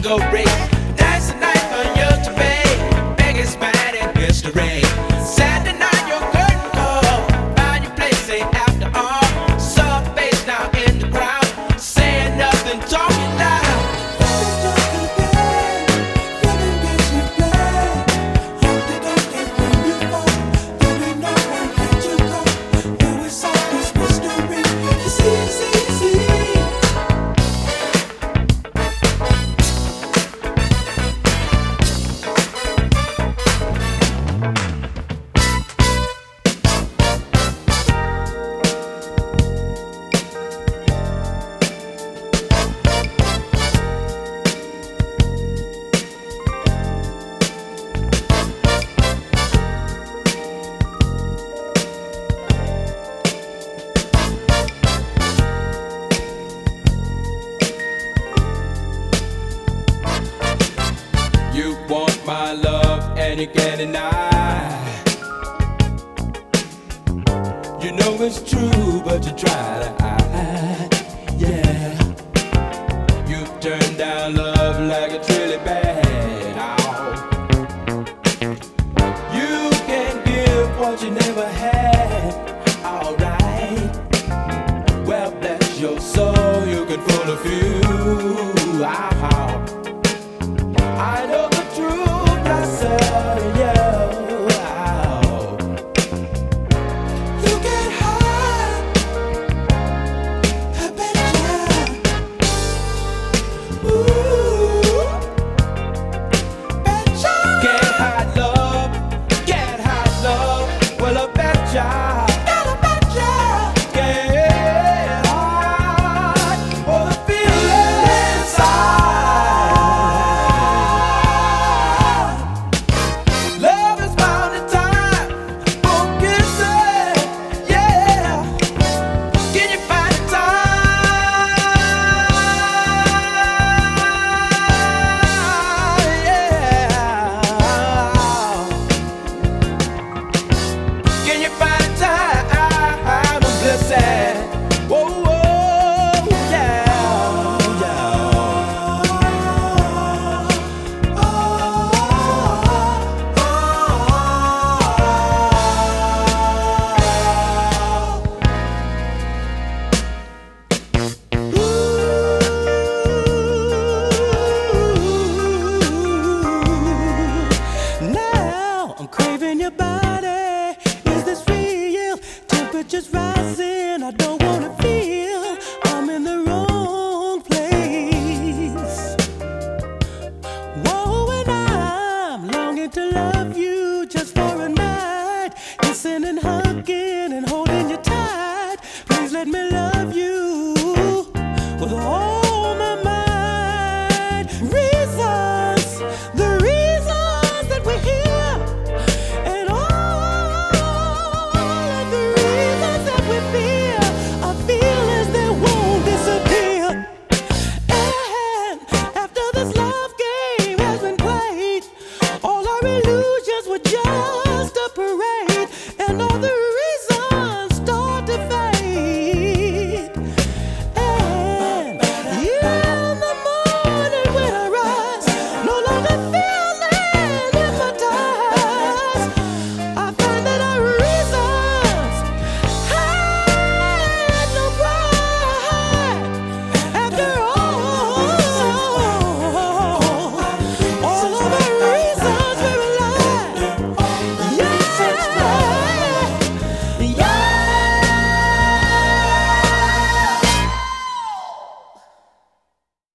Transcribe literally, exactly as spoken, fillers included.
go break. That's the night for you to pay. Biggest man in history. Saturday night, your curtain call. Find your place, say after all. Soft bass now in the crowd. Saying nothing, talking loud. You want my love and you can't deny. You know it's true, but you try to hide. Yeah, you turn down love like it's really bad. Oh. You can give what you never had. Alright, well bless your soul, you can fool a few. Ah.